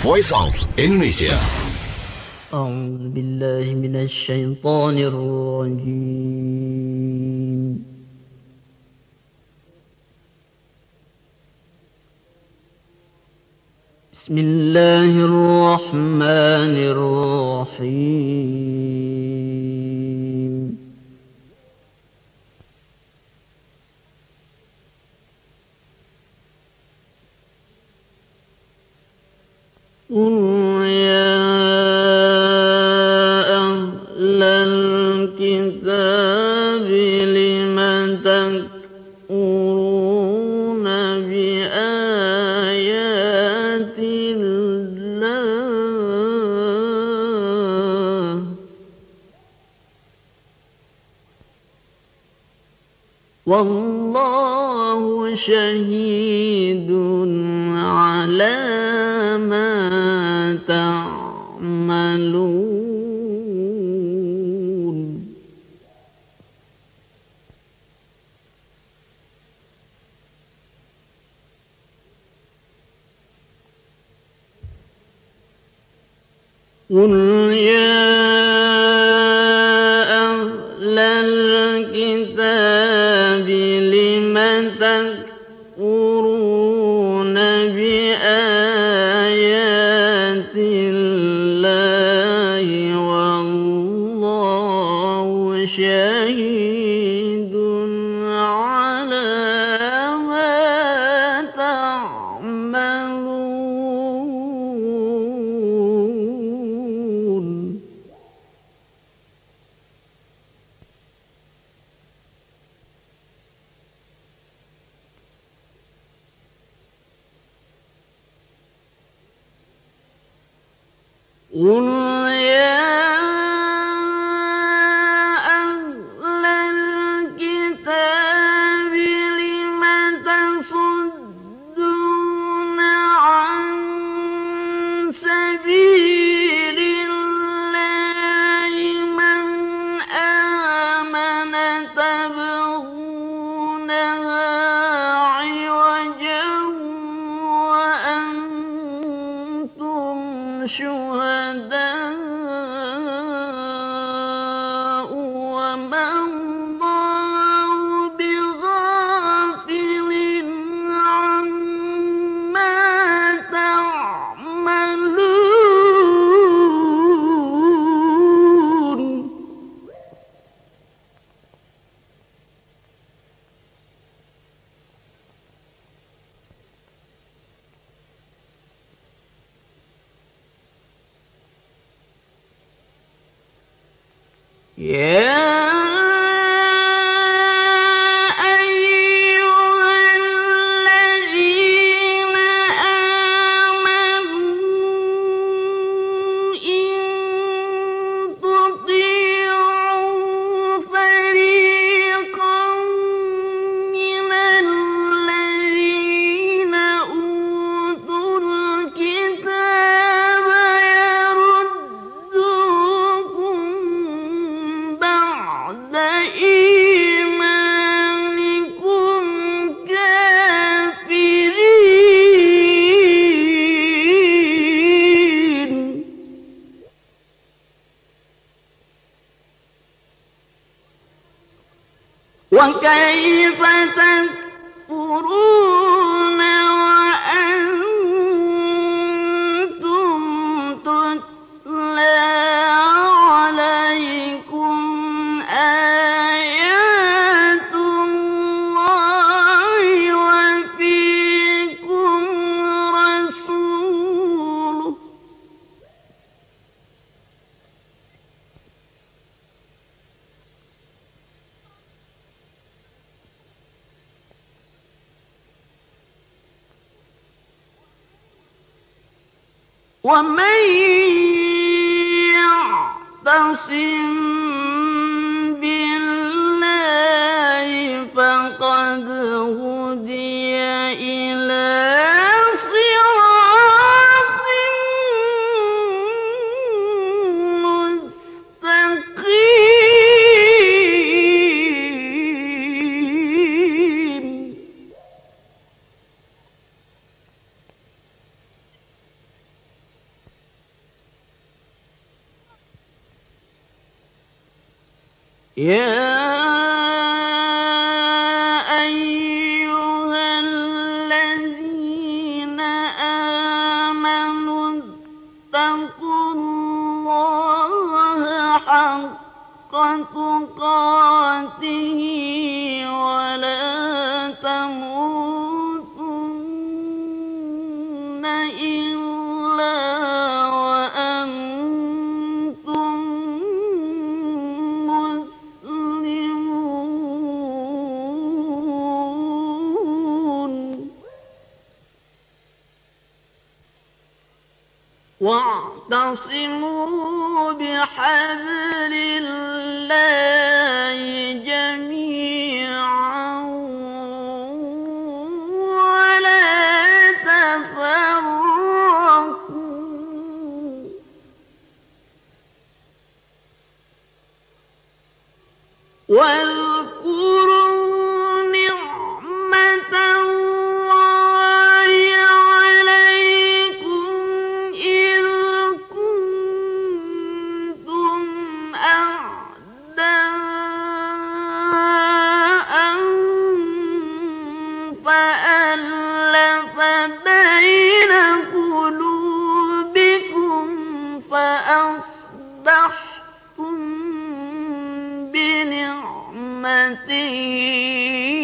Voice of Indonesia. أعوذ بالله من الشيطان الرجيم. بسم الله الرحمن الرحيم. قل يا أهل الكتاب لم تكفرون بآيات الله والله شهيد على ما تعملون. قل يا أهل الكتاب لم تكفرون بآيات الله والله شهيد على ما تعملون. قل يا أهل الكتاب لم تصدون عن سبيل الله من آمن تبغونها عوجا وأنتم شهداء وما الله بغافل عما تعملون. يا أيها الذين آمنوا إن تطيعوا فريقا من الذين أوتوا الكتاب يردوكم بعد إيمانكم كافرين. وكيف تكفرون وأنتم تتلى عليكم آيات الله وفيكم رسوله ومن يعتصم بالله فقد هدي إلى صراط مستقيم. يا أيها الذين آمنوا اتقوا الله حق تقاته ولا تموتن إلا وأنتم مسلمون واعتصموا بحبل الله جميعا ولا تفرقوا واذكروا نعمة الله عليكم إذ كنتم أعداء فألف بين قلوبكم فأصبحتم بنعمته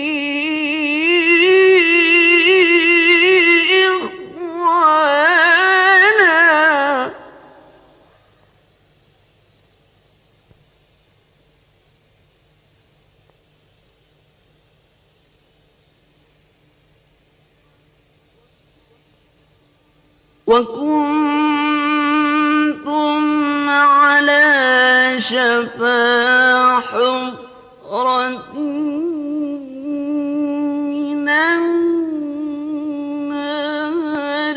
إخوانا وكنتم على شفا حفرة من النار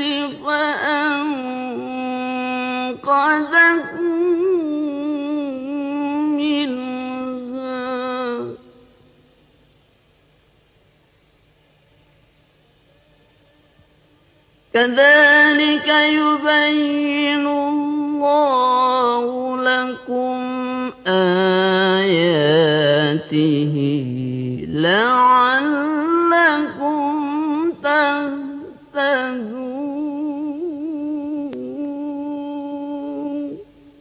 فأنقذكم منها كذلك يبين الله لكم آياته لعلكم تهتدون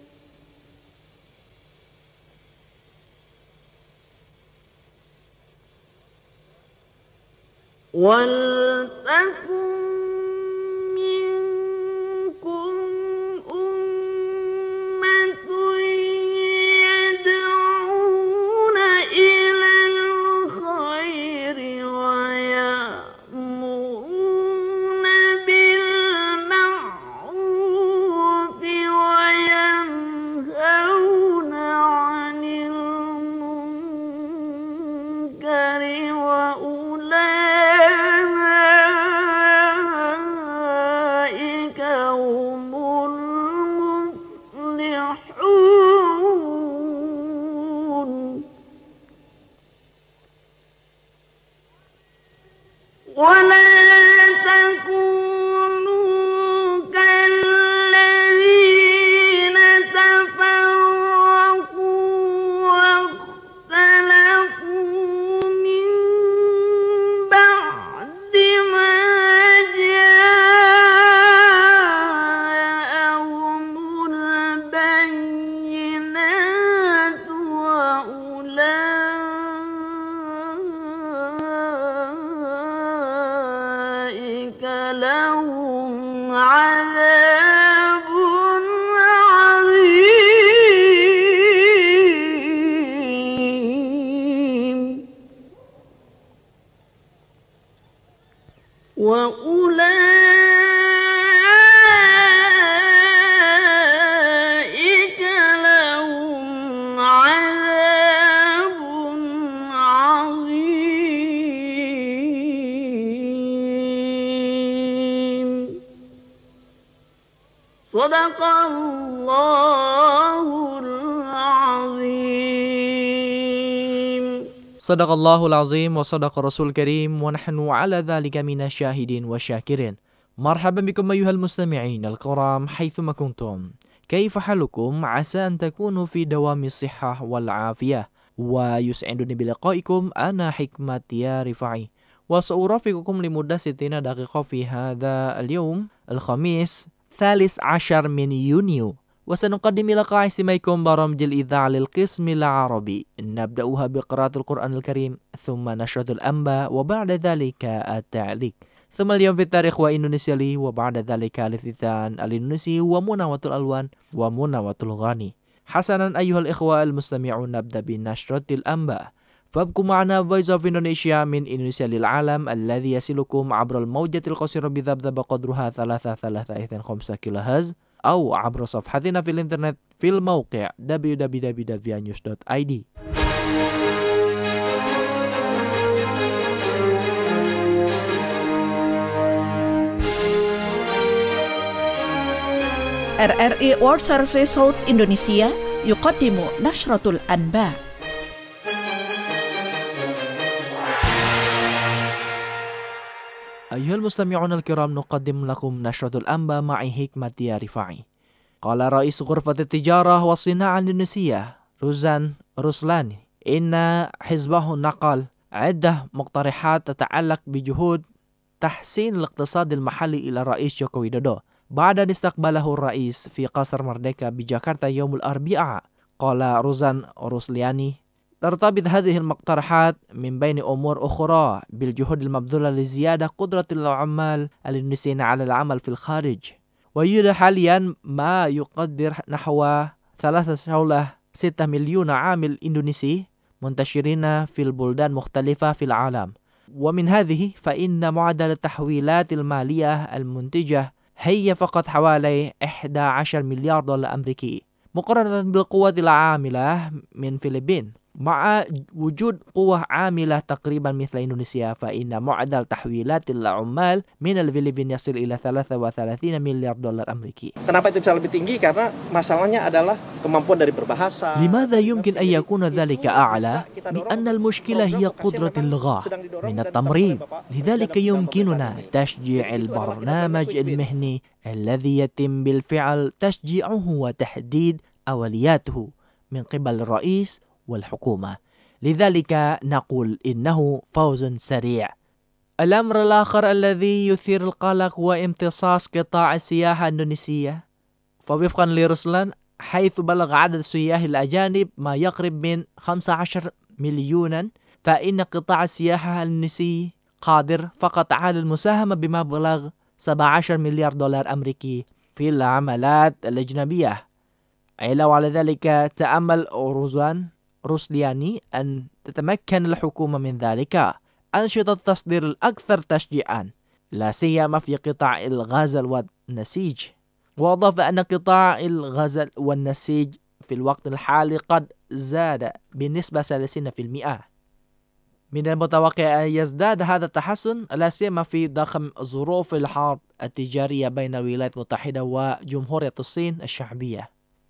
ولتكن منكم أمة يدعون إلى الخير ويأمرون بالمعروف وينهون عن المنكر وأولئك هم المفلحون ولا تكونوا كالذين تفرقوا واختلفوا من بعد ما جاءهم البينات وأولئك لهم عذاب عظيم وأولئك لهم عذاب عظيم صدق الله العظيم Sadaqallahul azim wa sadaqa rasul karim wa nahnu ala dhalika minasyahidin wa syakirin. Marhaban bikum ayyuhal mustami'in al-kiram haitsuma kuntum. Kaifa halukum? Asa an takunu fi dawami sihhah wal afiyah. ويسعدني بلقائكم أنا حكمة يا رفاعي، وسأرافقكم لمدة 60 دقيقة في هذا اليوم الخميس 13 من يونيو، وسنقدم لقاء استماعكم برامج الإذاعة للقسم العربي. نبدأها بقراءة القرآن الكريم، ثم نشرة الأنباء، وبعد ذلك التعليق، ثم اليوم في التاريخ وإندونيسيا لي، وبعد ذلك الافتتان الإندونيسي ومناوة الألوان ومناوة الغني. حسنا أيها الإخوة المستمعون، نبدأ بنشرة الأنباء، فابقوا معنا Voice of Indonesia من إندونيسيا للعالم الذي يصلكم عبر الموجة القصيرة بذبذب قدرها 335 كيلوهرتز، أو عبر صفحتنا في الإنترنت في الموقع www.vianews.id. RRI World Service صوت إندونيسيا يقدم نشرة الأنباء. أيها المستمعون الكرام، نقدم لكم نشرة الأنباء معي حكمة يا رفاعي. قال رئيس غرفة التجارة والصناعة الإندونيسية روزان روسلاني إن حزبه نقل عدة مقترحات تتعلق بجهود تحسين الاقتصاد المحلي إلى الرئيس جوكو ويدودو بعد أن استقبله الرئيس في قصر مردeka بجاكرتا يوم الأربعاء. قال روزان روسلاني ترتبط هذه المقترحات من بين أمور أخرى بالجهود المبذولة لزيادة قدرة العمال الإندونيسيين على العمل في الخارج، ويوجد حاليا ما يقدر نحو 3.6 مليون عامل إندونيسي منتشرين في البلدان مختلفة في العالم، ومن هذه فإن معدل التحويلات المالية المنتجة هي فقط حوالي 11 مليار دولار أمريكي، مقارنة بالقوة العاملة من فلبين. مع وجود قوة عاملة تقريبا مثل إندونيسيا، فإن معدل تحويلات العمال من الفلبين يصل إلى 33 مليار دولار أمريكي. Kenapa itu bisa lebih tinggi? Karena masalahnya adalah kemampuan dari berbahasa. لماذا يمكن أن يكون ذلك أعلى؟ لأن المشكلة هي قدرة اللغة من التمريض، لذلك يمكننا تشجيع البرنامج المهني الذي يتم بالفعل تشجيعه وتحديد أولوياته من قبل الرئيس والحكومة، لذلك نقول إنه فوز سريع. الأمر الآخر الذي يثير القلق هو امتصاص قطاع السياحة الإندونيسية، فوفقا لرسلان حيث بلغ عدد السياح الأجانب ما يقرب من 15 مليونا، فإن قطاع السياحة الإندونيسي قادر فقط على المساهمة بمبلغ 17 مليار دولار أمريكي في العملات الأجنبية. علاوة على ذلك تأمل روزان روسلياني أن تتمكن الحكومة من ذلك أنشطة التصدير الأكثر تشجيعا، لا سيما في قطاع الغزل والنسيج. وأضاف أن قطاع الغزل والنسيج في الوقت الحالي قد زاد بنسبة 30%. من المتوقع أن يزداد هذا التحسن لا سيما في ضخم ظروف الحرب التجارية بين الولايات المتحدة وجمهورية الصين الشعبية.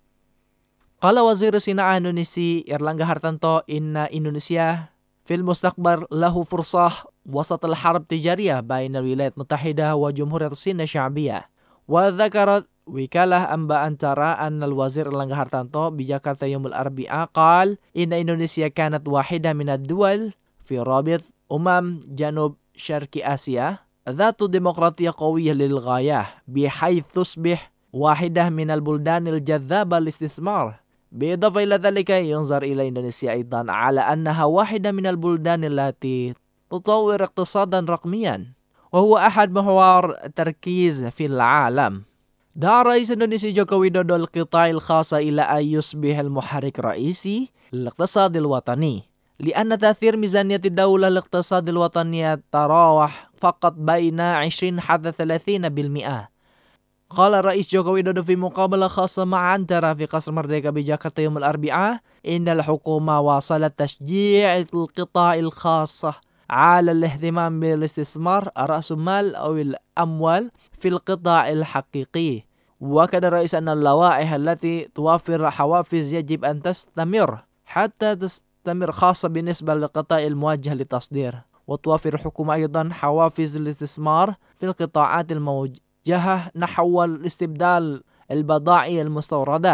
قال وزير الصناعة الإندونيسي إيرلانغا هارتانتو إن إندونيسيا في المستقبل له فرصة وسط الحرب التجارية بين الولايات المتحدة وجمهورية الصين الشعبية. وذكرت وكالة أنباء أنترا أن الوزير إيرلانغا هارتانتو بجاكرتا يوم الأربعاء قال إن إندونيسيا كانت واحدة من الدول في رابط جنوب شرق آسيا ذات ديمقراطية قوية للغاية، بحيث تصبح واحدة من البلدان الجذابة للاستثمار. بالإضافة إلى ذلك ينظر إلى إندونيسيا أيضا على أنها واحدة من البلدان التي تطور اقتصادا رقميا، وهو أحد محور التركيز في العالم. دعا رئيس إندونيسيا جوكو ويدودو القطاع الخاص إلى أن يصبح المحرك الرئيسي للاقتصاد الوطني، لأن تأثير ميزانية الدولة للاقتصاد الوطني يتراوح فقط بين 20 حتى 30%. قال الرئيس جوكو ويدودو في مقابلة خاصة مع أنترا في قصر مردeka بجاكرتا يوم الأربعاء إن الحكومة واصلت تشجيع القطاع الخاص على الاهتمام بالاستثمار رأس المال أو الأموال في القطاع الحقيقي. وأكد الرئيس أن اللوائح التي توفر حوافز يجب أن تستمر حتى تستمر، خاصة بالنسبة للقطاع الموجه للتصدير، وتوفر الحكومة أيضا حوافز الاستثمار في القطاعات الموجهة نحو الاستبدال البضائع المستوردة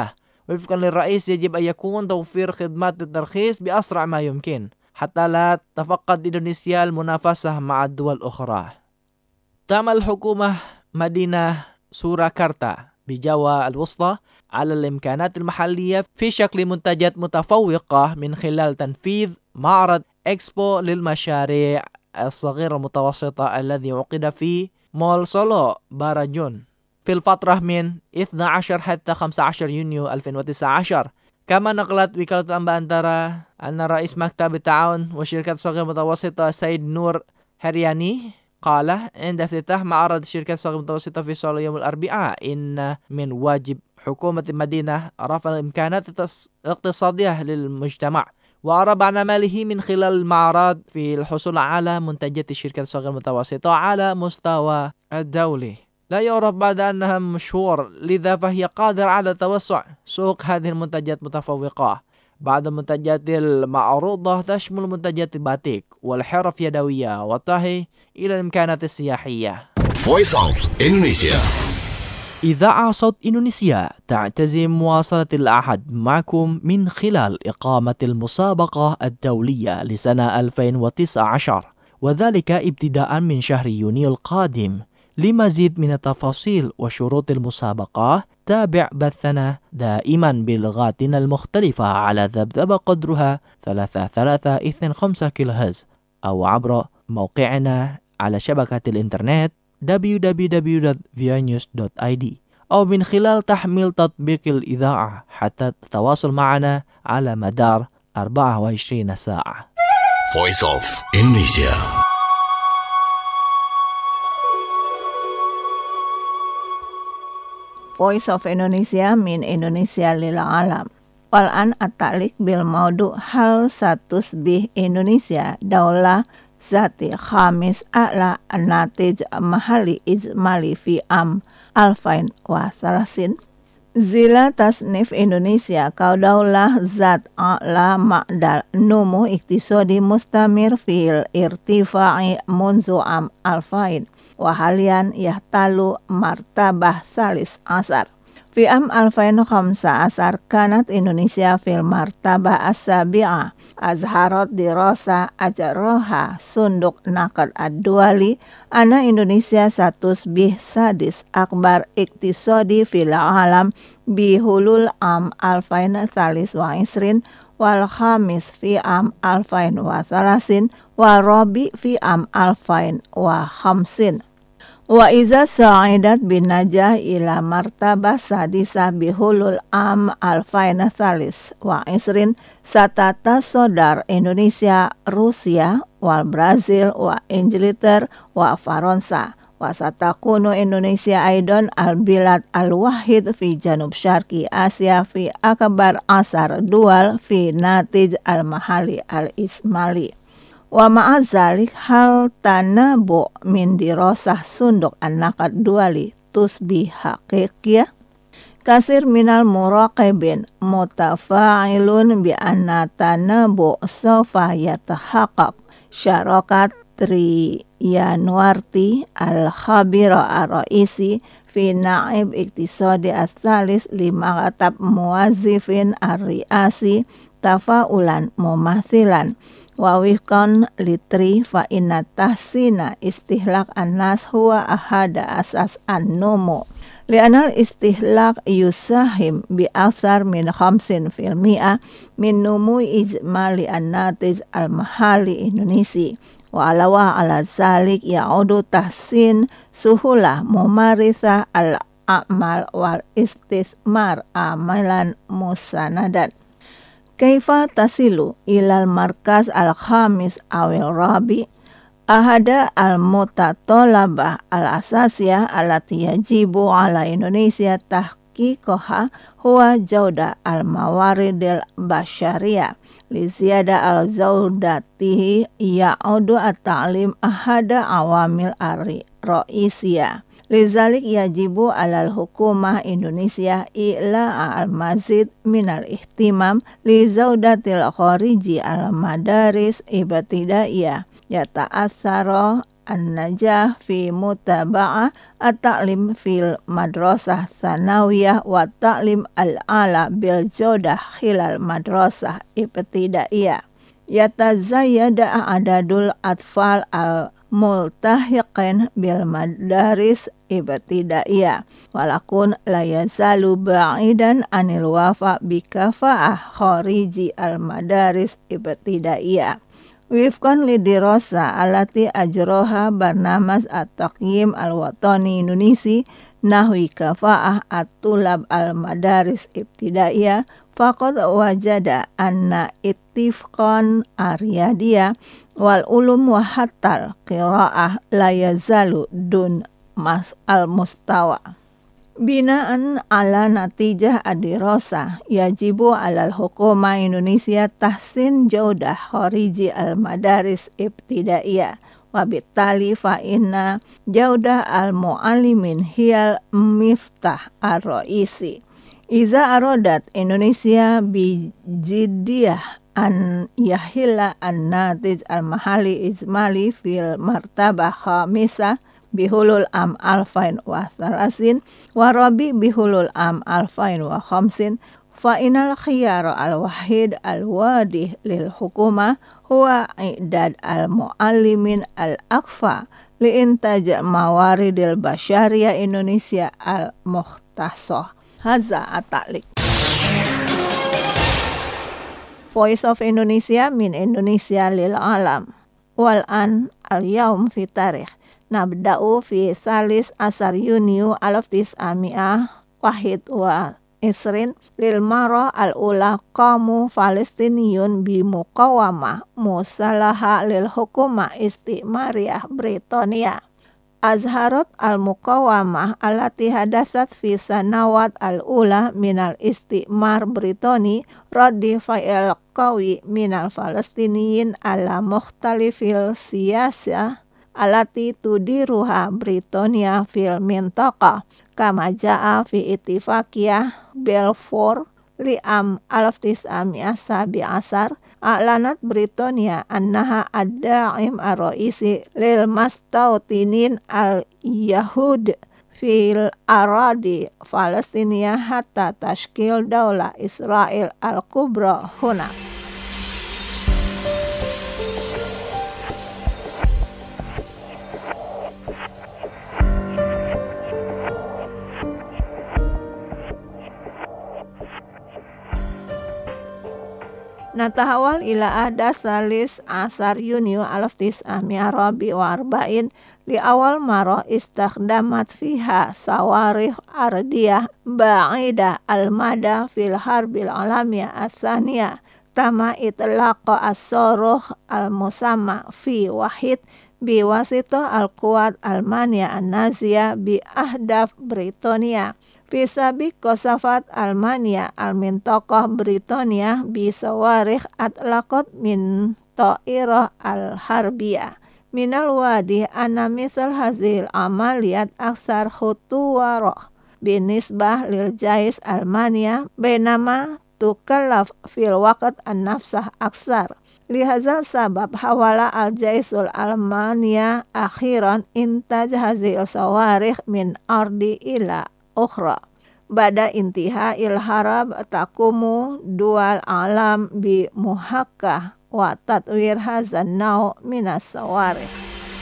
وفقا للرئيس يجب أن يكون توفير خدمات الترخيص بأسرع ما يمكن حتى لا تفقد إندونيسيا المنافسة مع الدول الأخرى. تعمل الحكومة مدينة سوراكارتا بجاوا الوسطى على الإمكانات المحلية في شكل منتجات متفوقة من خلال تنفيذ معرض إكسبو للمشاريع الصغيرة المتوسطة الذي عقد في مول سولو باراجون في الفترة من 12 حتى 15 يونيو 2019. كما نقلت وكالة الأنباء أنترا أن رئيس مكتب التعاون والشركات الصغيرة المتوسطة سيد نور هرياني قال عند افتتاح معرض الشركات الصغيرة المتوسطة في سولو يوم الأربعاء إن من واجب حكومة المدينة رفع الإمكانات الاقتصادية للمجتمع وأعرب عن عمله من خلال المعرض في الحصول على منتجات الشركات الصغيرة المتوسطة على مستوى الدولي. لا يعرف بعد أنها مشهور، لذا فهي قادرة على توسع سوق هذه المنتجات المتفوقة. بعض المنتجات المعروضة تشمل منتجات الباتيك والحرف يدوية والطهي إلى الإمكانات السياحية. Voice of Indonesia. إذاعة صوت إندونيسيا تعتزم مواصلة العهد معكم من خلال إقامة المسابقة الدولية لسنة 2019 وذلك ابتداء من شهر يونيو القادم. لمزيد من التفاصيل وشروط المسابقة تابع بثنا دائما بلغاتنا المختلفة على ذبذب قدرها 3325 كيلوهرتز أو عبر موقعنا على شبكة الإنترنت www.vianews.id أو من خلال تحميل تطبيق الإذاعة حتى تتواصل معنا على مدار 24 ساعة. Voice of Indonesia. Voice of Indonesia min Indonesia lil alam. Wal'an at-ta'liq bil maudu hal status bih Indonesia daulah zati khamis a'la an-natij mahali ijmali fi am alfain wa salasin. Zila tasnif Indonesia kau daulah zat a'la ma'dal numu iktisodi mustamir fil irtifa'i munzu am alfain wahalian yahtalu martabah salis asar. Fi am alfain khamsa asar kanat Indonesia fil martabah as-sabi'ah azharat dirasa ajaroha sunduk nakad ad-duali ana Indonesia status bih sadis akbar iktisodi fil alam bihulul am alfain salis wa isrin wal khamis fi am alfain wa salasin wa rabi fi am alfain wa khamsin. Wa iza sa'idat bin najah ila martabah sadisah bihulul am alfain salis wa isrin satata sodar Indonesia, Rusia, wal Brazil, wa Ingilter, wa Faransa. Wa satakunu Indonesia aidon al-bilad al-wahid fi janub syarqi Asia fi akbar asar dual fi natij al-mahali al-ismali. Wa ma'azalik hal tanabu min dirosah sunduk an-nakad duali tusbih haqiqiyah kasir minal muraqibin mutafa'ilun bi anna tanabu sofa yatahaqqaq syarakat Triyanuarti al-khabira ar-raisi fi na'ib iktisadi as-salis lima katab muwazifin ar-riasi tafa'ulan mumathilan wa wifqan litri fa inna tahsina istihlak an-nas huwa ahada asas an-numu li'anal istihlak yusahim bi aksar min 50% min numu ijmali an-natij al-mahali Indonesia wa alawa ala zalik ya'udu tahsin suhulah mumarisah al-a'mal wal istismar amalan musanadan. Kaifa tasilu ilal markas al-khamis awil rabi ahada al-mutatolabah al-asasiyah alati yajibu ala Indonesia tahqiqoha huwa jauda al-mawaridil basyariyah li ziyada al-zaudatihi ya'udu at-ta'lim ahada awamil ar-ra'isiyah. Lizalik yajibu alal hukumah Indonesia i'la al-mazid minal ihtimam li zaudatil khariji al-madaris ibtidaiyah yata'assara an-najah fi mutaba'ah at-ta'lim fil madrasah tsanawiyah wa ta'lim al-ala bil jodah khilal madrasah ibtidaiyah. Yatazayyada adadul atfal al-multahiqin bil madaris ibtidaiyah walakun la yazalu ba'idan anil wafa bikafa'ah khariji al-madaris ibtidaiyah. Wifqan lidirasa alati ajroha barnamas at-taqyim al-watani Indonesia nahwi kafa'ah at-tulab al-madaris ibtidaiyah faqad wajada anna ittifqan ariyadiyah wal ulum wa hatal qira'ah la yazalu dun mas al-mustawa. Binaan ala natijah adirasa yajibu alal hukuma Indonesia tahsin jaudah khariji al-madaris ibtidaiyah wabittali fa inna jaudah al-mu'allimin hiyal miftah ar-ra'isi. Iza arodat Indonesia bijiddiyah an yahilla an-natij al-mahali izmali fil martabah khamisah bihulul am alfain wa thalasin wa rabi bihulul am alfain wa khamsin fa inal khiyara al-wahid al-wadih lil hukumah huwa i'dad al-muallimin al-akfa li'intaj mawaridil basyariyah Indonesia al-mukhtasah. Haza at-ta'liq. Voice of Indonesia min Indonesia lil alam. Wal an al-yawm fi tarikh. Nabda'u fi salis asar Yuniu alaftis ami'ah wahid wa isrin lil mara al-ula qamu Palestiniyun bi muqawamah musalaha lil hukuma istimariyah Britania. Azharat al-muqawamah alati hadatsat fi sanawat al-ula minal istimar Britani raddi fa'il qawi minal Palestiniyin ala mukhtalifil siyasah alati tudiruha Britania fil mintaqah kama ja'a fi ittifaqiyah Balfour li'am 1917 a'lanat Britania annaha ad-da'im ar-ra'isi lil mastawtinin al-yahud fil aradi Palestina hatta tashkil daulah Israel al-kubra huna. Natahawal ila ahdas salis asar Yuniu alaftis rabi wa arba'in li awal maro istakhdamat fiha sawarih ardiyah ba'idah al-mada fil harbil alamiyah as-saniyah tama itlaqa as-suruh al-musamma fi wahid biwasitah al-quwat Almania an-naziyah bi ahdaf Britania fi sabiq kosafat Almania al-mintaqah Britania bi sawarikh atlaqat min ta'irah al-harbiyah minal wadi anna misal hazil amaliyat aksar khutuwarah binisbah lil jais Almania bainama tukallaf fil waqt an-nafsah aksar. Lihazal sabab hawala al-jaisul Almania akhiran intaj hazil sawarikh min ardi ila ukhra. Bada intiha il-harab takumu dual alam bi muhakkah wa tatwir hazan naw minas sawarikh.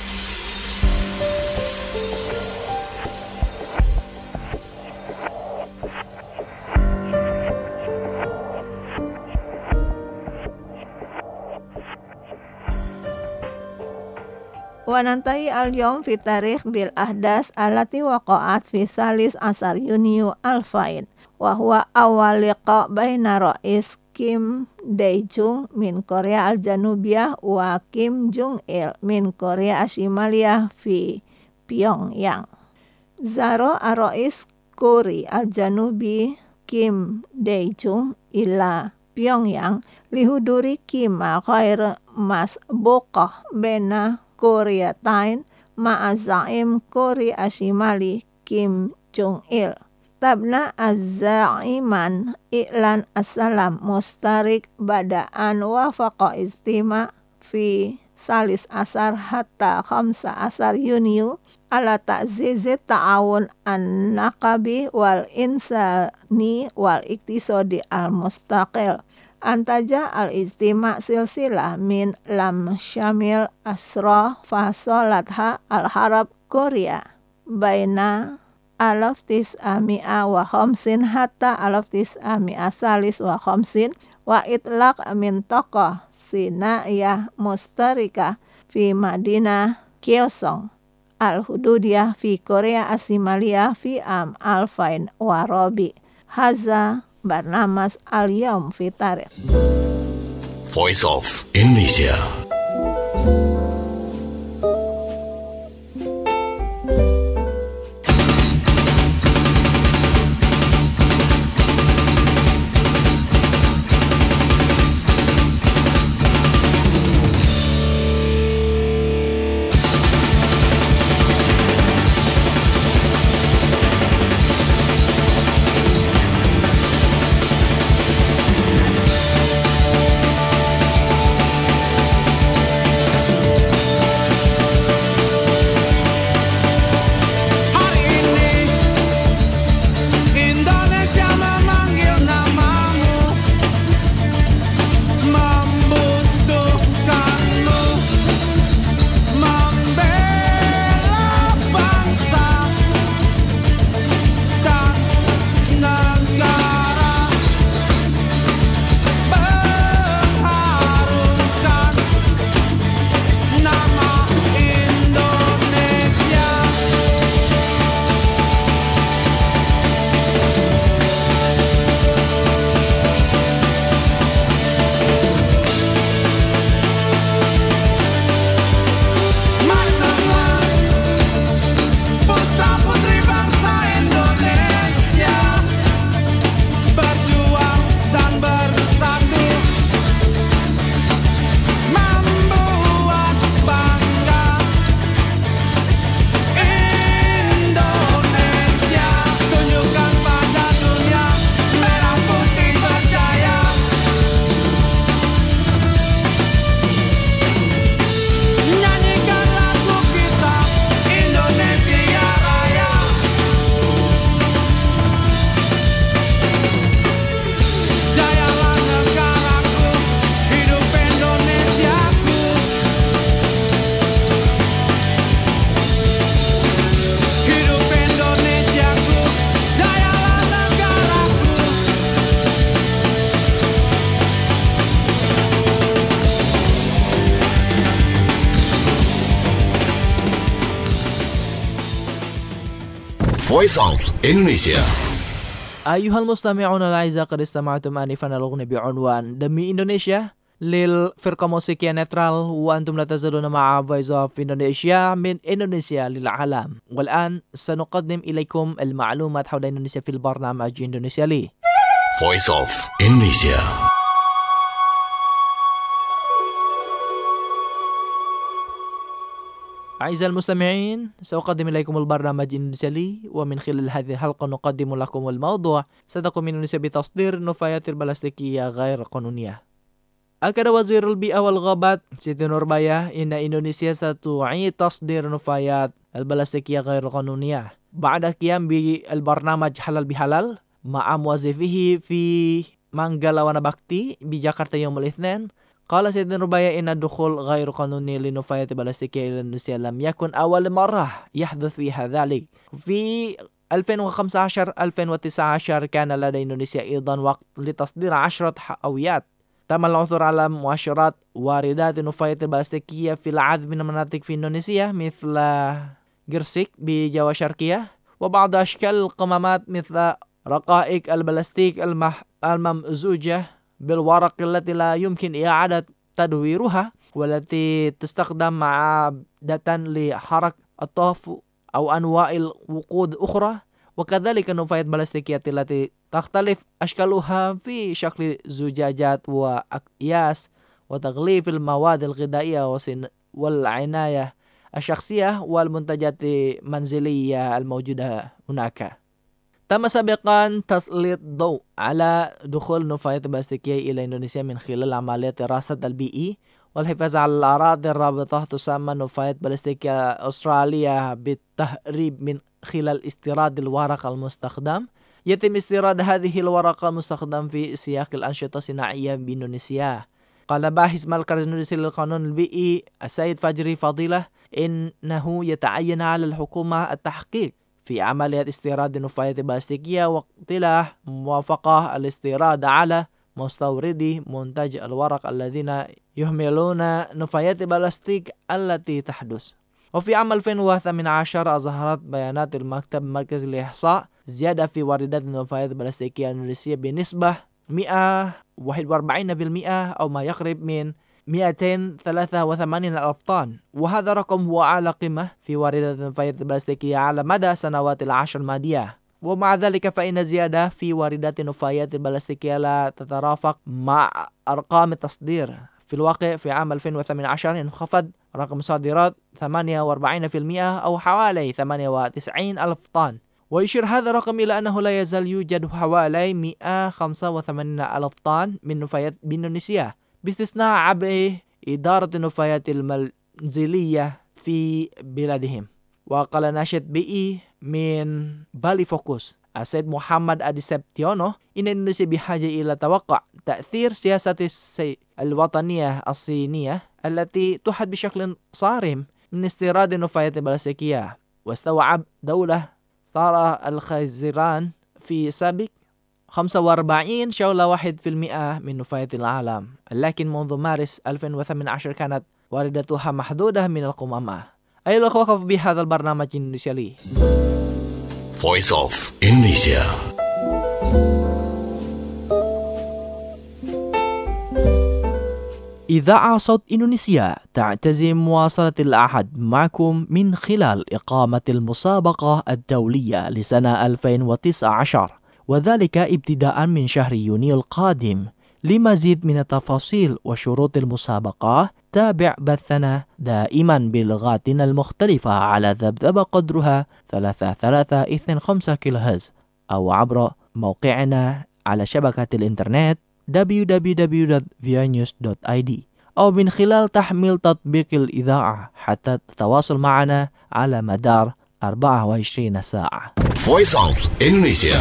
Wa nantahi al-yawm fi tarikh bil ahdas allati waqa'at fi salis asar Yuniu alfain wa huwa awal liqa baina rais Kim Dae-jung min Korea al-Janubiyah wa Kim Jong-il min Korea al-Shimaliyah fi Pyongyang. Zaro ar-rais Korea al-Janubi Kim Dae-jung ila Pyongyang lihuduri kima ghair masbuqah baina Koreatain ma'azaim Korea Shimali Kim Jong-il. Tabna az-za'iman i'lan as-salam mustarik bada'an wafaqa istima fi salis asar hatta khamsa asar Yuniu ala ta'zizi ta'awun an-naqabi wal insani wal iktisodi al-mustaqil. Antaja al-ijtima' silsilah min lam syamil asra fasolatha al-harab Korea baina alaf tis'ami'a wa khamsin hatta alaf tis'ami'a salis wa khamsin wa itlaq min tokoh Sina'iyah mustarika fi Madinah Kyeosong al-Hududiyah fi Korea Asimalia fi alfain warobi. Haza Barnamas al-Yaum fi Tarikh. Voice of Indonesia. Voice of Indonesia. Ayuhal mustami'un al-a'iza qad istama'tum anifan al-ughni bi'unwan Demi Indonesia lil firqa musikia netral wa antum la tazaluna ma'a Voice of Indonesia min Indonesia lil alam. Wal'an sanuqaddim ilaykum al-ma'lumat hawla Indonesia fil barnamaj Indonesia li. Voice of Indonesia. أعزائي المستمعين سأقدم إليكم البرنامج الإندونيسي ومن خلال هذه الحلقة نقدم لكم الموضوع ستقوم إندونيسيا بتصدير نفايات البلاستيكية غير قانونية. أكد وزير البيئة والغابات سيدي نورباية إن إندونيسيا ستعيد تصدير نفايات البلاستيكية غير قانونية بعد القيام بالبرنامج حلال بحلال مع موظفيه في مانجالا ونبكتي بجاكرتا يوم الاثنين. قال سيد نورباية إن الدخول غير قانوني لنفايات البلاستيكية إلى إندونيسيا لم يكن أول مرة يحدث فيها ذلك. في 2015-2019 كان لدى إندونيسيا أيضا وقت لتصدير 10 حاويات. تم العثور على مؤشرات واردات النفايات البلاستيكية في العديد من المناطق في إندونيسيا مثل جرسيك بجوا شرقية وبعض أشكال القمامات مثل رقائق البلاستيك الممزوجة بالورق التي لا يمكن إعادة تدويرها والتي تستخدم عادة لحرق الطهف أو أنواع الوقود أخرى وكذلك النفايات البلاستيكية التي تختلف أشكالها في شكل زجاجات وأكياس وتغليف المواد الغذائية والعناية الشخصية والمنتجات المنزلية الموجودة هناك. تم سابقا تسليط ضوء على دخول النفايات البلاستيكية إلى إندونيسيا من خلال عملية دراسة البيئي والحفاظ على الأراضي الرابطة تسمى نفايات بلاستيكية أستراليا بالتهريب من خلال استيراد الورق المستخدم. يتم استيراد هذه الورقة المستخدم في سياق الأنشطة الصناعية بإندونيسيا. قال باحث مركز الاندونيسي للقانون البيئي السيد فجري فضيلة إنه يتعين على الحكومة التحقيق في عملية استيراد النفايات البلاستيكية واقتراح موافقة الاستيراد على مستوردي منتج الورق الذين يهملون نفايات البلاستيك التي تحدث. وفي عام 2018 أظهرت بيانات المكتب المركزي للإحصاء زيادة في واردات النفايات البلاستيكية الإندونيسية بنسبة 141% أو ما يقرب من 283 ألف طن، وهذا رقم هو أعلى قمة في واردات النفايات البلاستيكية على مدى سنوات العشر الماضية. ومع ذلك فإن زيادة في واردات النفايات البلاستيكية لا تترافق مع أرقام التصدير. في الواقع في عام 2018 انخفض رقم صادرات 48% أو حوالي 98 ألف طن، ويشير هذا الرقم إلى أنه لا يزال يوجد حوالي 185 ألف طن من نفايات بإندونيسيا باستثناء عبء إدارة النفايات المنزلية في بلادهم. وقال ناشط بيئي من بالي فوكس السيد محمد أدي سبتيونو إن إندونيسيا بحاجة إلى توقع تأثير سياسة الوطنية الصينية التي تحد بشكل صارم من استيراد النفايات البلاستيكية. واستوعب دولة صار الخزران في سابق 45.1% من نفايات العالم، لكن منذ مارس 2018 كانت واردتها محدودة من القمامة. أيها الأخوة، بهذا البرنامج إندونيسيا لي Voice of Indonesia. إذاعة صوت إندونيسيا تعتزم مواصلة العهد معكم من خلال إقامة المسابقة الدولية لسنة 2019، وذلك ابتداء من شهر يونيو القادم. لمزيد من التفاصيل وشروط المسابقة تابع بثنا دائما بلغاتنا المختلفة على ذبذبة قدرها 3325 كيلوهرتز أو عبر موقعنا على شبكة الإنترنت www.voanews.id أو من خلال تحميل تطبيق الإذاعة حتى تتواصل معنا على مدار 24 ساعة. Voice of Indonesia.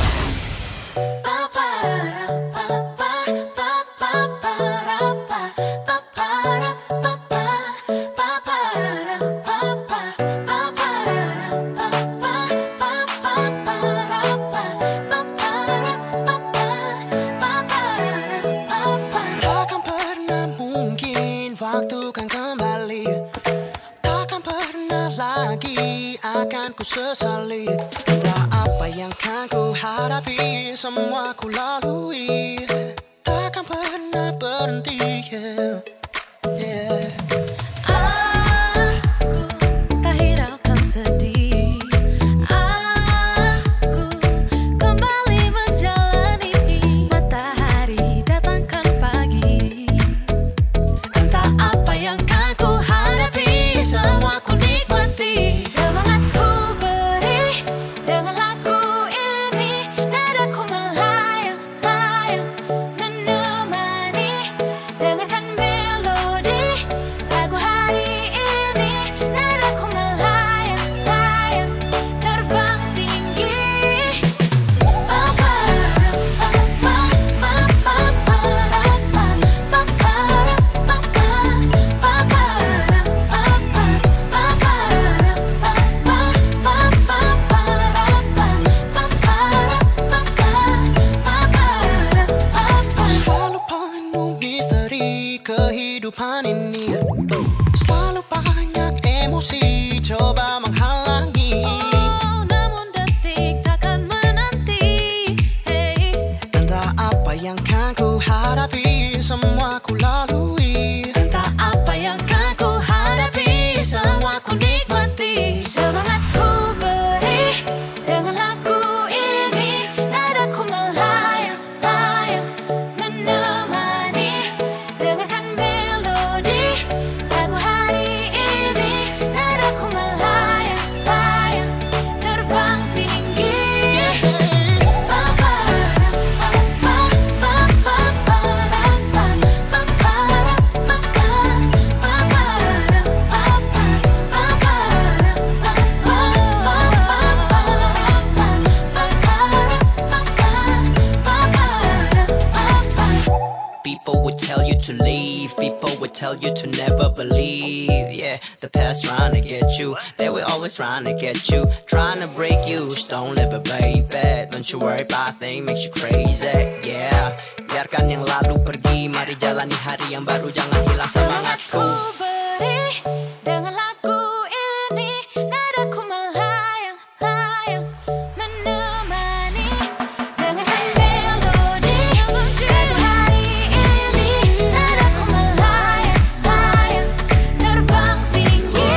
Sesali, entah apa yang kan ku hadapi, semua ku lalui, takkan pernah berhenti. Aku tak hiraukan sedih, aku kembali menjalani, matahari datangkan pagi. Entah apa yang kan ku hadapi, semua ku nikmati. Semangatku dengan lagu ini, nadaku melayang-layang menemani, dengarkan melodi tell you to never believe. Yeah, the past trying to get you, they were always trying to get you, trying to break you. Just don't live it, baby. Don't you worry about things makes you crazy. Yeah, biarkan yang lalu pergi, mari jalani hari yang baru, jangan hilang semangatku. Beri dengan lagu ini, nadaku melayang-layang, menemani dengan melodi. Lagu hari ini, nadaku melayang-layang, terbang tinggi.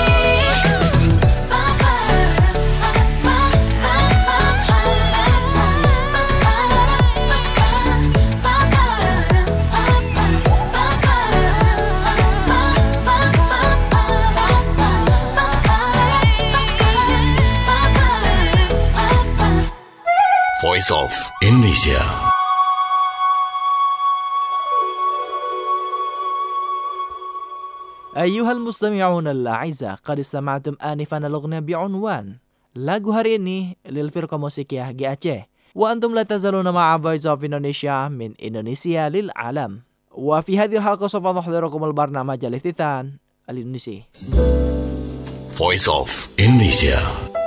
Voice of Indonesia. أيها المستمعون الأعزاء قد استمعتم آنفا الأغنية بعنوان lagu hari ini للفرقة موسيقية GAC وأنتم لا تزالون مع Voice of Indonesia من إندونيسيا للعالم. وفي هذه الحلقة سوف نحضركم البرنامج الافتتان الإندونيسي Voice of Indonesia.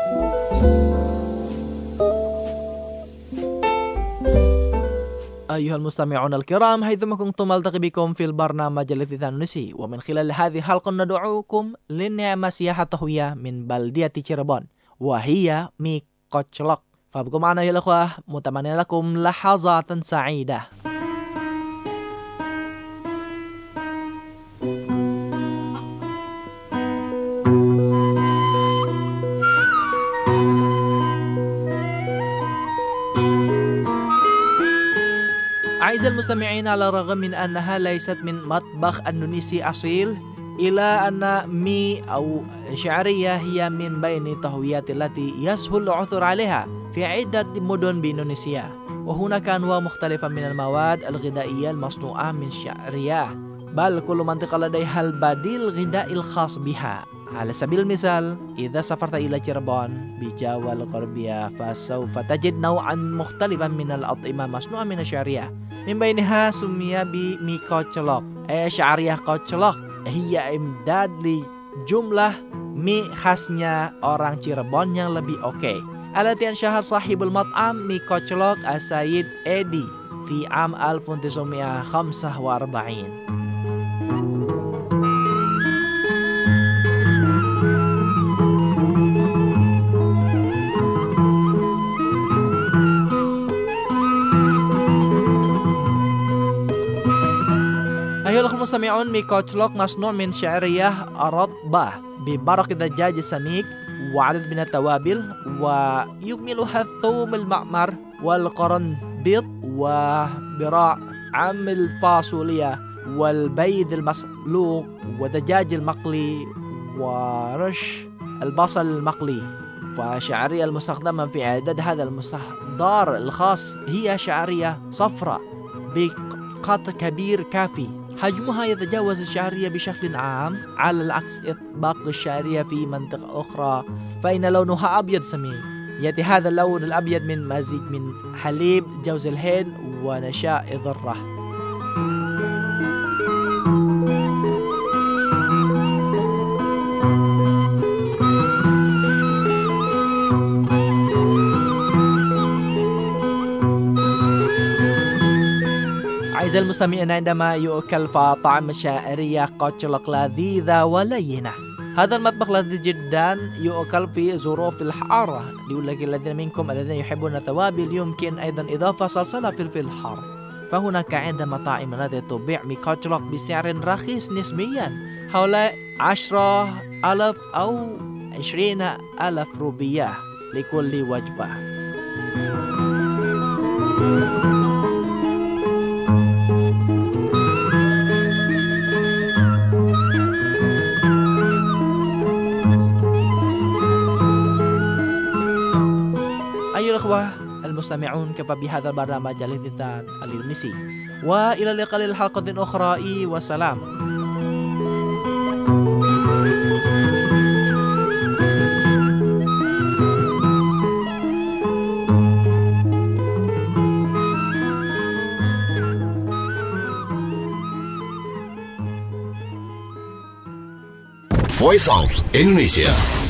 أيها المستمعون الكرام حيثما كنتم ألتقي بكم في البرنامج الافتتان الإندونيسي ومن خلال هذه الحلقة ندعوكم لنعمة سياحة تهوية من بلدية تشيربون وهي مي كوتشلوك. فابقوا معنا يا الأخوة متمنى لكم لحظات سعيدة. أعزائي المستمعين، على الرغم من أنها ليست من مطبخ إندونيسي أصيل إلا أن مي أو شعرية هي من بين التهويات التي يسهل العثور عليها في عدة مدن بإندونيسيا. وهناك أنواع مختلفة من المواد الغذائية المصنوعة من شعرية، بل كل منطقة لديها البديل الغذائي الخاص بها. على سبيل المثال إذا سافرت إلى تشيربون بجاوة الغربية فسوف تجد نوعا مختلفا من الأطعمة مصنوعة من الشعرية، من بينها سمي بمي كوتشلوك أي شعرية كوتشلوك. هي إمداد لجملة مي khasnya orang Cirebon yang lebih oke. التي أنشأها صاحب المطعم مي كوتشلوك السيد إيدي في عام 1945. أيها المستمعون، مي كوتشلوك مصنوع من شعرية رطبة بمرق الدجاج السميك وعدد من التوابل، ويكملها الثوم المعمر والقرنبيط وبراع عم الفاصوليا والبيض المسلوق والدجاج المقلي ورش البصل المقلي. فشعرية المستخدمة في إعداد هذا المستحضر الخاص هي شعرية صفراء بقطر كبير كافي. حجمها يتجاوز الشعرية بشكل عام، على العكس إطباق الشعرية في منطقة أخرى فإن لونها أبيض سميك. يأتي هذا اللون الأبيض من مزيج من حليب جوز الهند ونشاء ذرة. أعزائي المستمعين، عندما يؤكل فطعم الشعرية كوتشلوك لذيذة ولينة. هذا المطبخ لذيذ جدا، يؤكل في ظروف الحارة. لأولئك الذين منكم الذين يحبون التوابل يمكن أيضا إضافة صلصة فلفل حار. فهناك عدة مطاعم التي تبيع مي كوتشلوك بسعر رخيص نسبيا حوالي 10,000 أو 20,000 روبية لكل وجبة. أيها الأخوة المستمعون، كفى بهذا البرنامج الافتتان الإندونيسي، وإلى اللقاء للحلقة أخرى والسلام. Voice of Indonesia.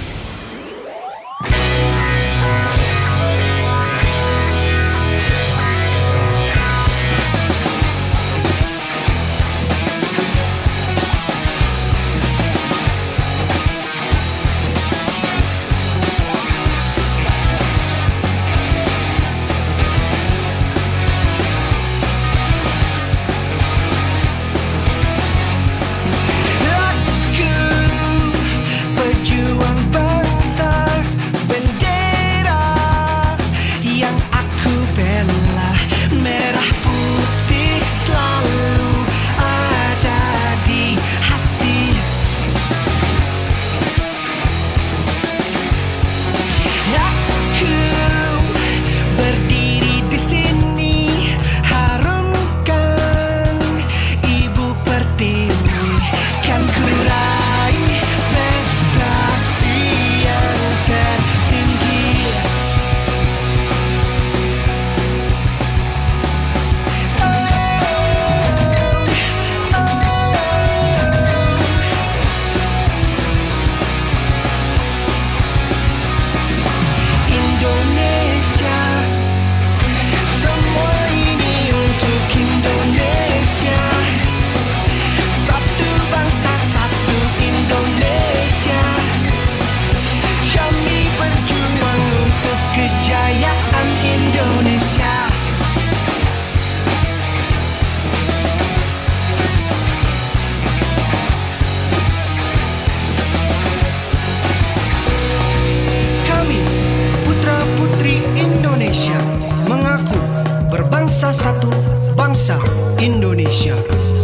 Satu bangsa Indonesia.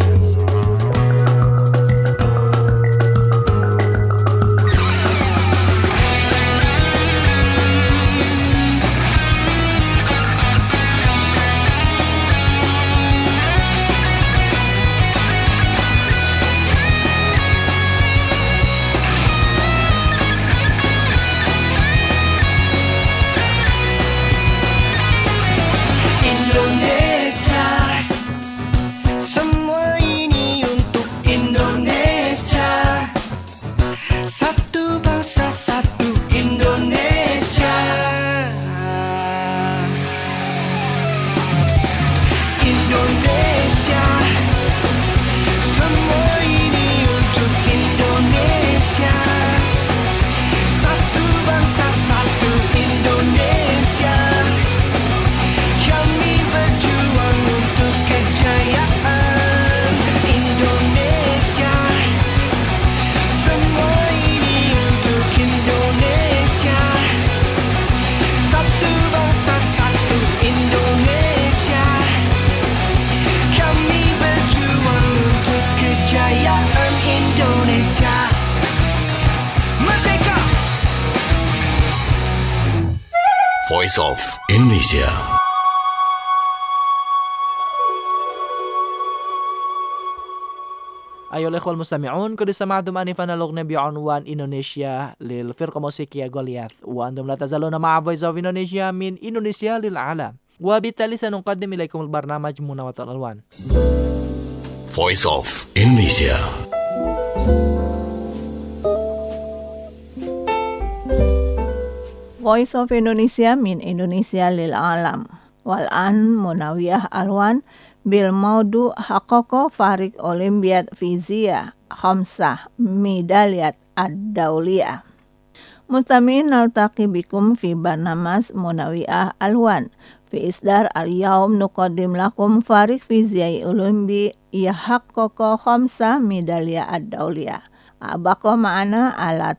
Voice of Indonesia. أيها الإخوة المستمعون، قد استمعتم آنفا الأغنية بعنوان إندونيسيا للفرقة الموسيقية غولياث، وأنتم لا تزالون مع Voice of Indonesia من إندونيسيا للعالم. وبالتالي سنقدم إليكم البرنامج مناوة الألوان. Voice of Indonesia. Voice of Indonesia min Indonesia lil alam. Wal'an Munawiyah Alwan bil maudu hakoko farik Olimpiad Fizia khamsah midaliat ad-dauliyah. Mustami'in naltaqi bikum fi barnamas Munawiyah Alwan. Fi isdar al-yawm nuqaddim lakum farik Fizia Olimpi yahaqqaqa khamsah midaliat ad-dauliyah. Abako ma'ana ala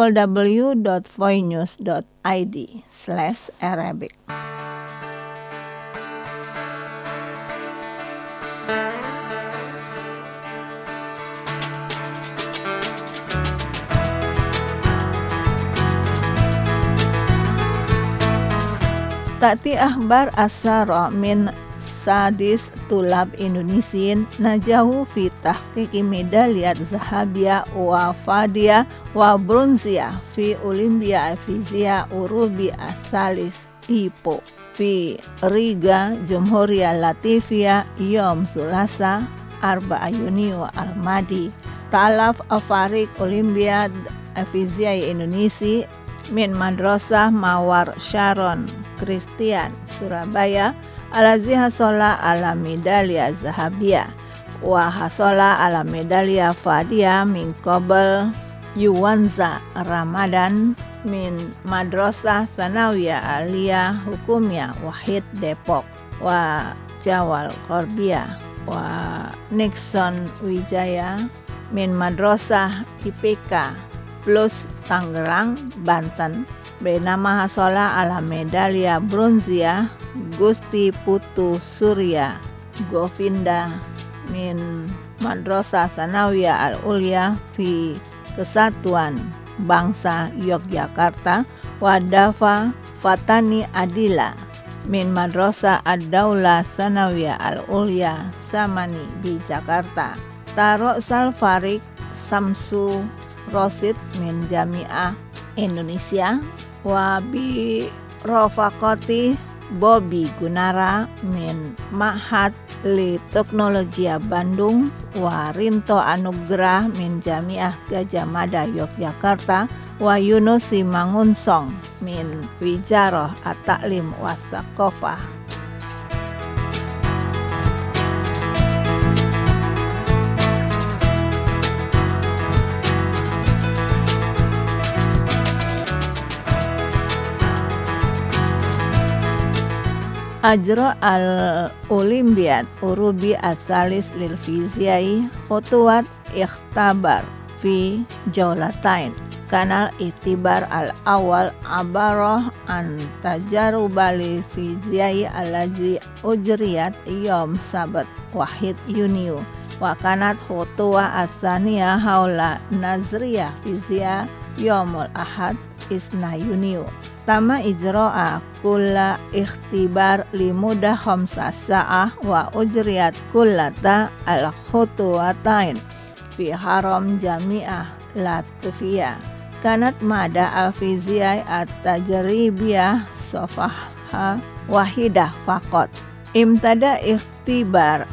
www.voinews.id/Arabic. Ta'ti ahbar asara min sadis tulab Indonesian najahu fi tahqiqi medaliat zahabiyah wa fadiyah wa bronziyah fi Olimpiad Fizia Urubi Asalis Ipo fi Riga Jumhuriyah Latvia Yom Sulasa Arba Yunio Al-Madi Talaf Afarik Olimpiad Fiziai Indonesia min Madrasah Mawar Sharon Christian Surabaya alazi hasola ala medalya zahabiyah wa hasola ala medalya fadiyah min qabl Yuwanza Ramadan min Madrasah Sanawiyah Aliyah Hukumiyah Wahid Depok wa Jawal Qorbiyah wa Nixon Wijaya min Madrasah IPK Plus Tangerang, Banten bernama hasola ala medalya bronzia Gusti Putu Surya Govinda min Madrasah Sanawiyah Al-Ulya fi Kesatuan Bangsa Yogyakarta Wadafa Fatani Adila min Madrasah Ad-Daulah Sanawiyah Al-Ulya Samani di Jakarta. Taro Salfarik Samsu Rosid min Jami'ah Indonesia wa bi Rofakoti Bobby Gunara min Ma'had li Teknologia Bandung wa Rinto Anugrah min Jami'ah Gajah Mada Yogyakarta wa Yunusi Mangunsong min Wijaroh At-Ta'lim wa Tsaqofah. Ajra al-Olimpiad Urubi Asalis lil Fiziai Khutuwat Ikhtabar fi Jawlatain Kanal Itibar al-Awal Abaroh an Tajarubali Fiziai alazi ujriyat Yom Sabat Wahid Yuniu wa kanat khutuwa asaniya haula Nazriyah Fizia Yomul Ahad Isna Yuniu Tama ijro'a kulla ikhtibar limudah khamsa sa'ah wa ujriyat kullata al-khutuwatain fi haram jami'ah Latvia. Kanat mada al-fiziyai at-tajribiyah sofaha wahidah fakot. Imtada ikhtibar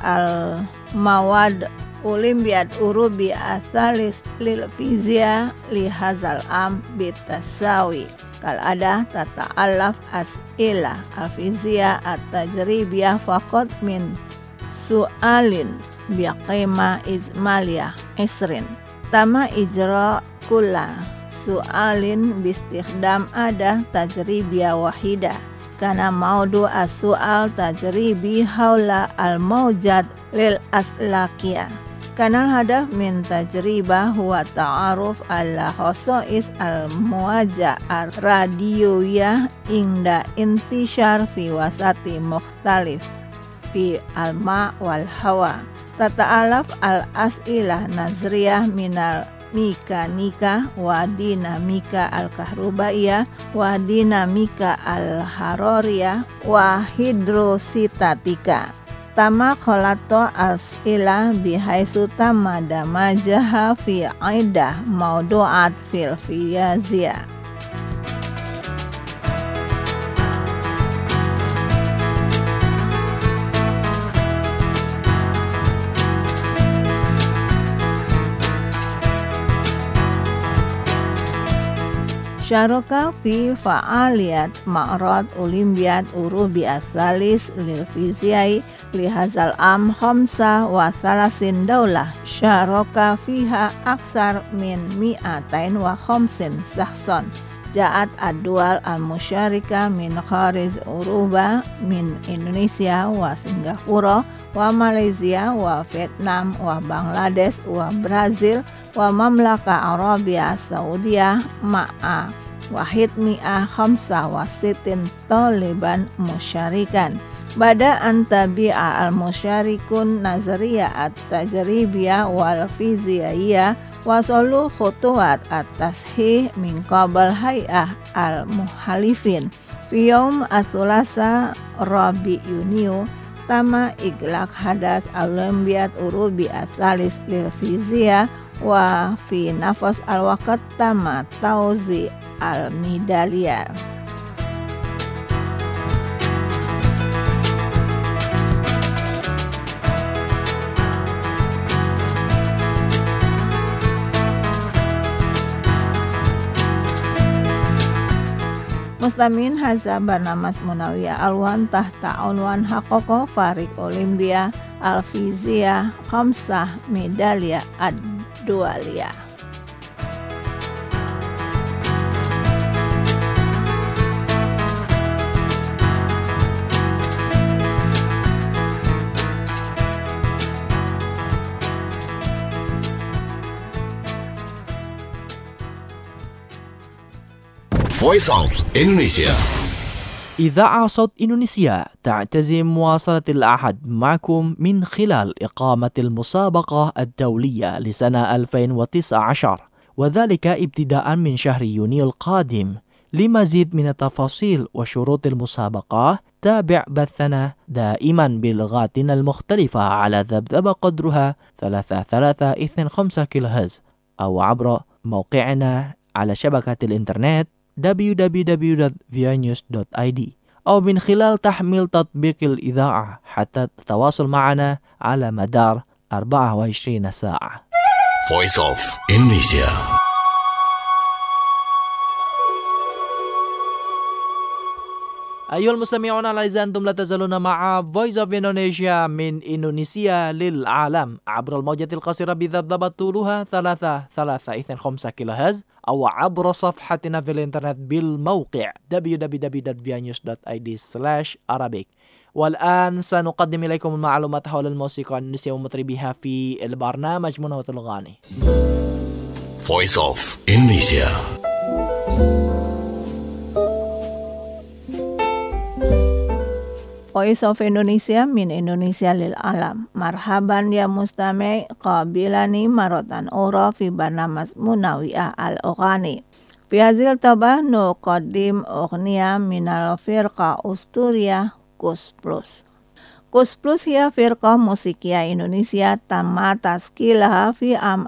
al-mawad Olimpiad Urubi Asalis lil Fizia li hazal am bitasawi kal ada tata'alaf as'ilah al-fizia at-tajribiyah faqat min su'alin biqima izmaliyah isrin tama ijra kulla su'alin bistikhdam ada tajribiyah wahidah kana maudu as-su'al tajribi haula al-mawjad lil aslakiyah. Kanal hadaf min tajribah huwa ta'aruf ala khosais al-muwajah ar-radiyowiyah ingda intishar fi wasati mukhtalif fi al-ma' wal hawa. Tata'alaf al-as'ilah nazriyah minal mekanika wa dinamika al-kahrubaiyah wa dinamika al-haroriyah wa hidrositatika. Tama kholato as'ilah bihaisu tamada majaha fi aidah maudu'at fil fiyaziyah. Syaraka fi fa'aliyat ma'rad Olimpiad Urubi Asalis lil Fiziai li hazal am khamsa wa thalasin daulah syaraka fiha aksar min mi'atain wa khamsin sahson ja'at ad-dual al-musyarika min khariz Uruba min Indonesia wa Singapura wa Malaysia wa Vietnam wa Bangladesh wa Brazil wa Mamlaka Arabia Saudiyah ma'a wahid mi'ah khamsa wa sitin taliban musyarikan. Bada antabi'a al-musyarikun nazariyah at-tajribiyah wal fiziyaiyah wasalu khutuwat at-tashih min qabal hay'ah al-muhalifin fi yawm as-sulasa Rabi Yuniu tama iglak hadas Olimpiad Urubi Asalis lil Fizia wa fi nafas al-waqt tama tauzi al-midaliyah. Muslimin haza barnamas munawiyah alwan tahta unwan hakoko Farik Olimpia Alfizia Khamsah Medalia Ad-Dualia. Voice of Indonesia. إذاعة صوت إندونيسيا تعتزم مواصلة الأحد معكم من خلال إقامة المسابقة الدولية لسنة 2019 وذلك ابتداء من شهر يونيو القادم. لمزيد من التفاصيل وشروط المسابقة تابع بثنا دائما بلغاتنا المختلفة على ذبذب قدرها 3325 كيلوهرتز أو عبر موقعنا على شبكة الإنترنت www.vianews.id أو من خلال تحميل تطبيق الإذاعة حتى تتواصل معنا على مدار 24 ساعة. Voice of Indonesia. أيها المستمعون الأعزاء أنتم لا تزالون مع Voice of Indonesia من إندونيسيا للعالم عبر الموجة القصيرة بذبذبة طولها 3325 كيلوهرتز أو عبر صفحتنا في الإنترنت بالموقع www.vianews.id/Arabic. والآن سنقدم إليكم المعلومات حول الموسيقى الإندونيسية ومطربيها في البرنامج منوة الأغاني. Voice of Indonesia. Voice of Indonesia min Indonesia lil alam. Marhaban ya mustami' qabilani marotan ura fi barnamas munawiyah al-ughani. Fi hazil tabah nuqaddim ughniya minal firqa usturiyah Kus Plus. Kus Plus hiya firqa musikia Indonesia tamma taskilaha fi am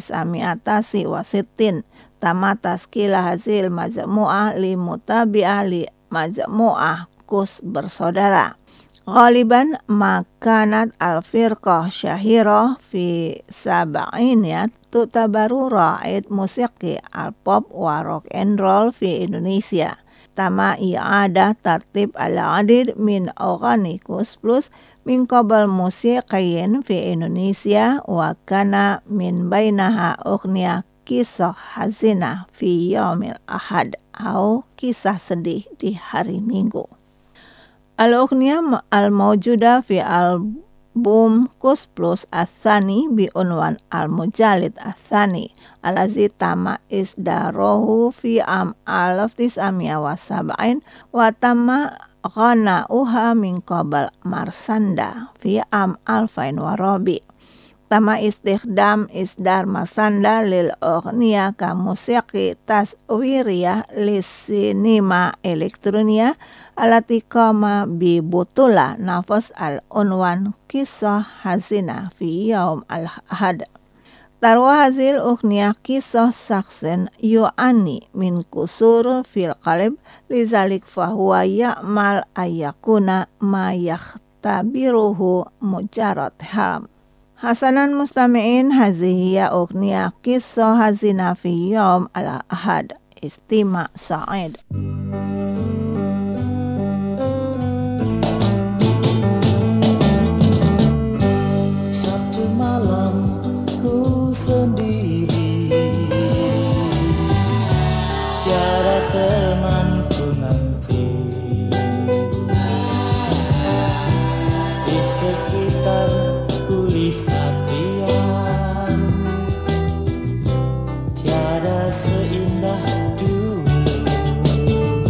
1960. Tamma taskilaha hazil majmu'ah li mutabi'ah li majmu'ah Kus bersaudara. Ghaliban makanat al-firqah syahirah fi sab'iniyat tutabaru ra'id musiki al-pop wa rock and roll fi Indonesia. Tama i'adah tartib al-adid min aghani Kus Plus min qabal musiqiyin fi Indonesia wa kana min bainaha ughniya kisah hazinah fi yaumil ahad atau kisah sedih di hari Minggu. Al-Ughniya al-mawjuda fi album Kus Plus al-Thani bi unwan al-Mujalid al-Thani alazi tama isdarohu fi am 1970 wa tama ghanauha min qabal marsanda fi am 2000 wa rabi. Tama istikhdam isdar masanda lil ughniya ka musiki taswiriyah lisinima elektronia alati kama bi butula nafas al-unwan kisah hazina fi yaum al-ahad. Tarwa hazil ughniya kisah saksen yu'ani min kusur fil qalib lizalik fahuwa ya'mal ayyakuna ma yakhtabiruhu mujarad ham. Hasanan mustami'in hazihiya ughniya kisah hazina fi yaum al-ahad. Istima' sa'id. Satu malam ku sendiri, tiada temanku nanti di sekitar kulihat dia, tiada seindah dulu.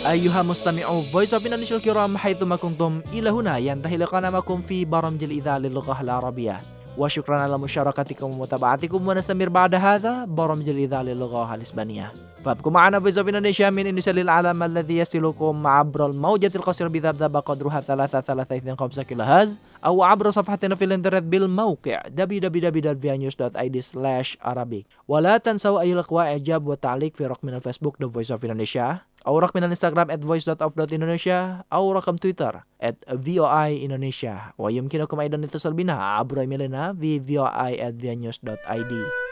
أيها مستمعو Voice of Indonesia الكرام حيثما كنتم إلى هنا ينتهي لقاءنا معكم في برامج الإذاعة للغة العربية وشكرا على مشاركتكم ومتابعتكم ونستمر بعد هذا برامج الإذاعة للغة الإسبانية فابقوا معنا Voice of Indonesia من إندونيسيا للعالم الذي يصلكم عبر الموجة القصيرة بذبذبة قدرها 3.325 كيلوهرتز أو عبر صفحتنا في الإنترنت بالموقع www.vianews.id/arabic ولا تنسوا أيها الأخوة إعجاب وتعليق في رقم الفيسبوك The Voice of Indonesia أو رقم الانستغرام @voice.of.indonesia أو رقم تويتر @voiindonesia ويمكنكم أيضا الاتصال بنا عبر إيميلنا في voi@vianews.id